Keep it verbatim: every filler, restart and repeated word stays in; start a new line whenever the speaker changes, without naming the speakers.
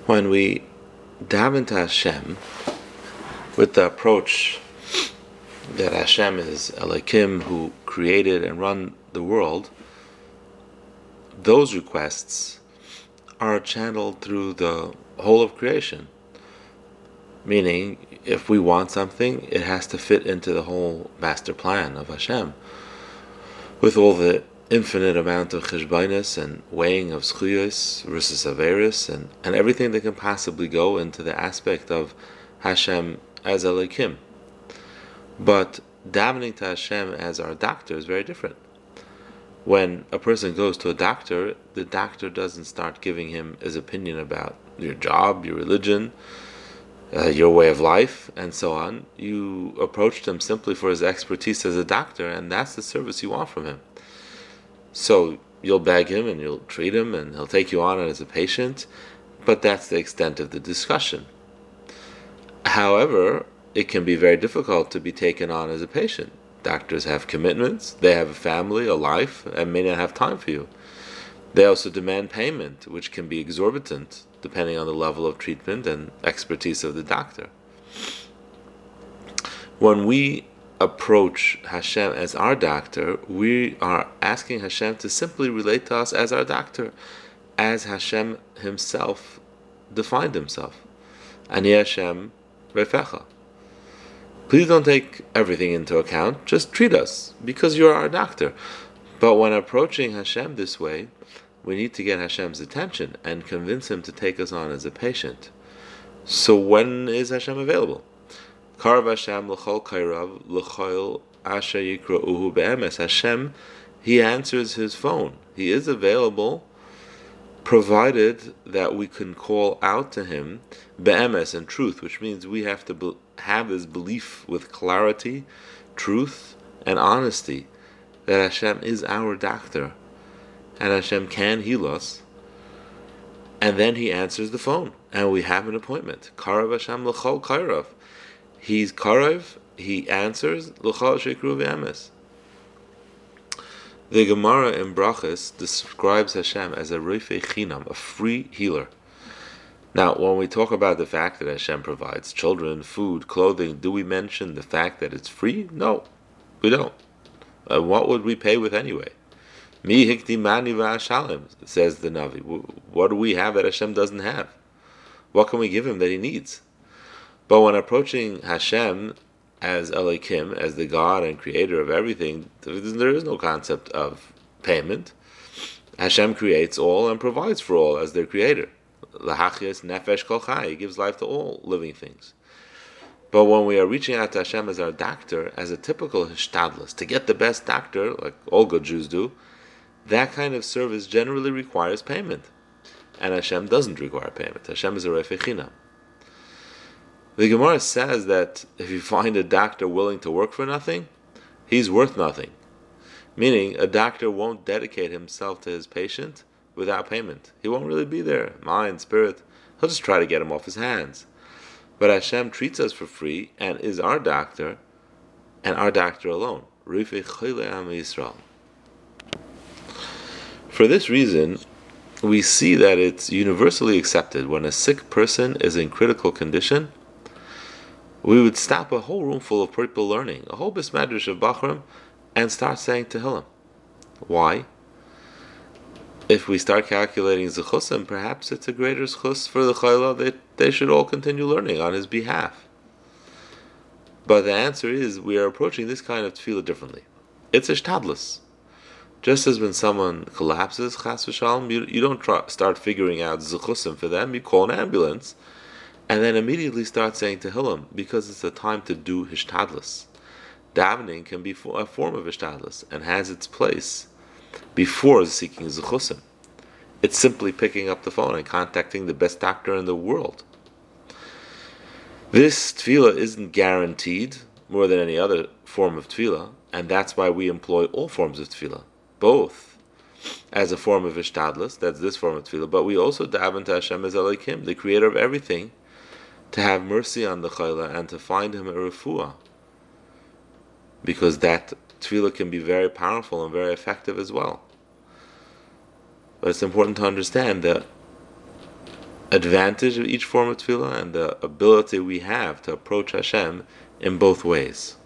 When we daven to Hashem with the approach that Hashem is Elohim who created and run the world, those requests are channeled through the whole of creation. Meaning, if we want something, it has to fit into the whole master plan of Hashem, with all the infinite amount of cheshbainis and weighing of zchuyos versus averis, and, and everything that can possibly go into the aspect of Hashem as Elohim. But davening to Hashem as our doctor is very different. When a person goes to a doctor, the doctor doesn't start giving him his opinion about your job, your religion, uh, your way of life, and so on. You approached him simply for his expertise as a doctor, and that's the service you want from him. So you'll beg him and you'll treat him and he'll take you on as a patient, but that's the extent of the discussion. However, it can be very difficult to be taken on as a patient. Doctors have commitments, they have a family, a life, and may not have time for you. They also demand payment, which can be exorbitant, depending on the level of treatment and expertise of the doctor. When we approach Hashem as our doctor, we are asking Hashem to simply relate to us as our doctor, as Hashem himself defined himself. Ani Hashem Refecha. Please don't take everything into account, just treat us, because you're our doctor. But when approaching Hashem this way, we need to get Hashem's attention and convince him to take us on as a patient. So when is Hashem available? Karav Hashem l'chol kairav l'chol asher yikra'uhu be'emes. Hashem, he answers his phone. He is available, provided that we can call out to him be'emes and truth, which means we have to be, have this belief with clarity, truth, and honesty that Hashem is our doctor and Hashem can heal us. And then he answers the phone and we have an appointment. Karav Hashem l'chol kairav. He's Karev, he answers, L'chal Shekru V'emes. The Gemara in Brachos describes Hashem as a Rifei Chinam, a free healer. Now, when we talk about the fact that Hashem provides children, food, clothing, do we mention the fact that it's free? No, we don't. Uh, what would we pay with anyway? Mi hikti mani v'ashalim, says the Navi. What do we have that Hashem doesn't have? What can we give him that he needs? But when approaching Hashem as Elohim, as the God and creator of everything, there is no concept of payment. Hashem creates all and provides for all as their creator. L'hachyas nefesh kol chai, he gives life to all living things. But when we are reaching out to Hashem as our doctor, as a typical hishtadlus, to get the best doctor, like all good Jews do, that kind of service generally requires payment. And Hashem doesn't require payment. Hashem is a Rifei Chinam. The Gemara says that if you find a doctor willing to work for nothing, he's worth nothing. Meaning, a doctor won't dedicate himself to his patient without payment. He won't really be there, mind, spirit. He'll just try to get him off his hands. But Hashem treats us for free and is our doctor, and our doctor alone. Rifei Chilei Am Yisrael. For this reason, we see that it's universally accepted when a sick person is in critical condition, we would stop a whole room full of people learning, a whole bismadrash of Bachram, and start saying Tehillim. Why? If we start calculating zechusim, perhaps it's a greater zechus for the chayla that they should all continue learning on his behalf. But the answer is, we are approaching this kind of tefillah differently. It's a shtadlus. Just as when someone collapses, chas v'shalom, you, you don't try, start figuring out zechusim for them, you call an ambulance, and then immediately start saying Tehillim, because it's a time to do hishtadlus. Davening can be a form of hishtadlus and has its place before seeking zechusim. It's simply picking up the phone and contacting the best doctor in the world. This tefillah isn't guaranteed more than any other form of tefillah, and that's why we employ all forms of tefillah, both as a form of hishtadlus, that's this form of tefillah, but we also daven to Hashem as Elohim, the creator of everything, to have mercy on the chayla and to find him a refuah, because that tefillah can be very powerful and very effective as well. But it's important to understand that advantage of each form of tefillah and the ability we have to approach Hashem in both ways.